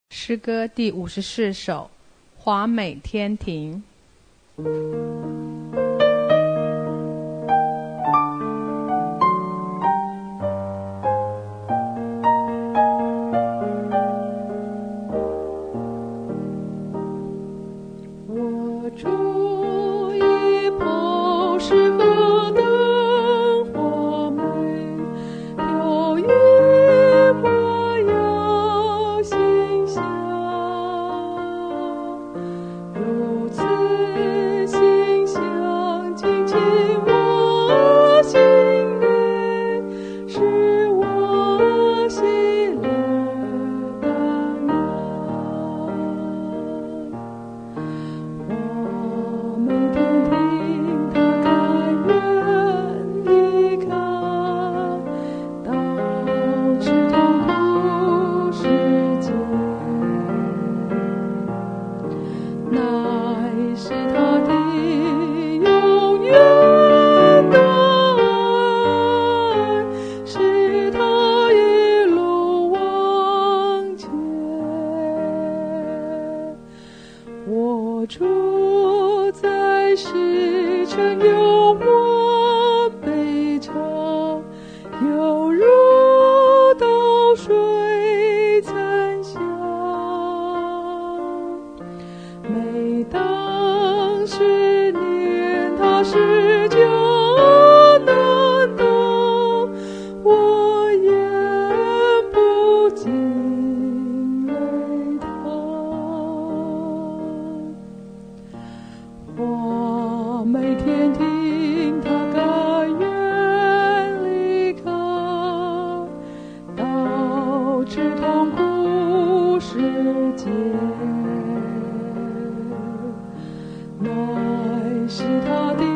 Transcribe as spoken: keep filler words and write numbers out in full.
诗歌第五十四首，华美天庭。 我主已抛石何等华美，飘逸我要馨香，如此馨香进进我心内，使我喜乐荡漾。我每天听他甘愿离开，到至痛苦世界，乃是他的永远的爱，使他一路往前。我主在世全有我悲伤，犹如稻水残香。每当思念他时就难当，我咽不尽泪淌。我每天听他甘愿离开，到至痛苦世界，乃是他的